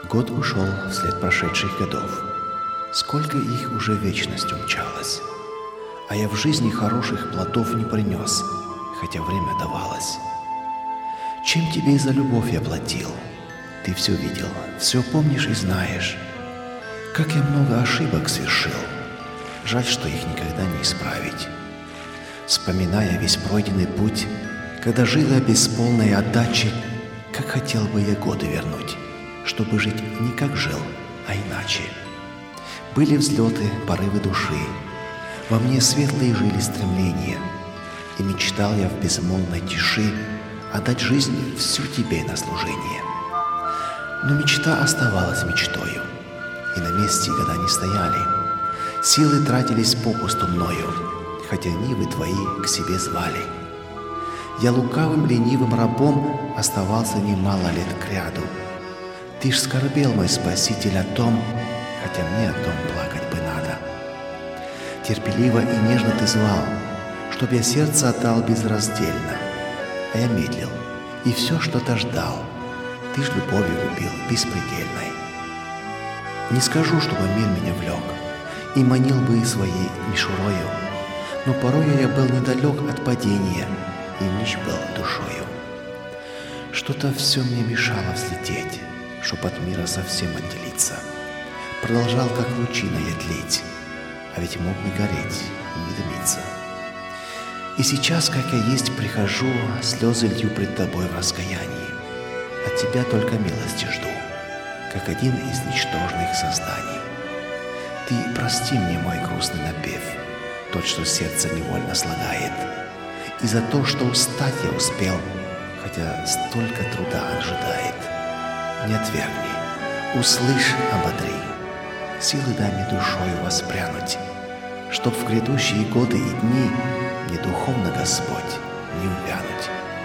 Год ушел вслед прошедших годов. Сколько их уже вечность умчалось. А я в жизни хороших плодов не принес, хотя время давалось. Чем тебе за любовь я платил? Ты все видел, все помнишь и знаешь. Как я много ошибок совершил. Жаль, что их никогда не исправить. Вспоминая весь пройденный путь, когда жил я без полной отдачи, как хотел бы я годы вернуть, чтобы жить не как жил, а иначе. Были взлеты, порывы души, во мне светлые жили стремления, и мечтал я в безмолвной тиши отдать жизнь всю тебе на служение. Но мечта оставалась мечтою, и на месте года не стояли. Силы тратились попусту мною, хотя нивы твои к себе звали. Я лукавым ленивым рабом оставался немало лет кряду. Ты ж скорбел, мой спаситель, о том, хотя мне о том плакать бы надо. Терпеливо и нежно ты звал, чтоб я сердце отдал безраздельно. А я медлил и все что-то ждал. Ты ж любовью любил беспредельной. Не скажу, чтобы мир меня влек и манил бы и своей мишурою, но порою я был недалек от падения и нищ был душою. Что-то все мне мешало взлететь, чтоб от мира совсем отделиться. Продолжал, как лучина, я тлеть, а ведь мог не гореть, не дымиться. И сейчас, как я есть, прихожу, слезы лью пред тобой в раскаянии. От тебя только милости жду, как один из ничтожных созданий. Ты прости мне мой грустный напев, тот, что сердце невольно слагает, и за то, что устать я успел, хотя столько труда ожидает. Не отвергни, услышь, ободри, силы дай мне душою воспрянуть, чтоб в грядущие годы и дни мне духовно, Господь, не увянуть.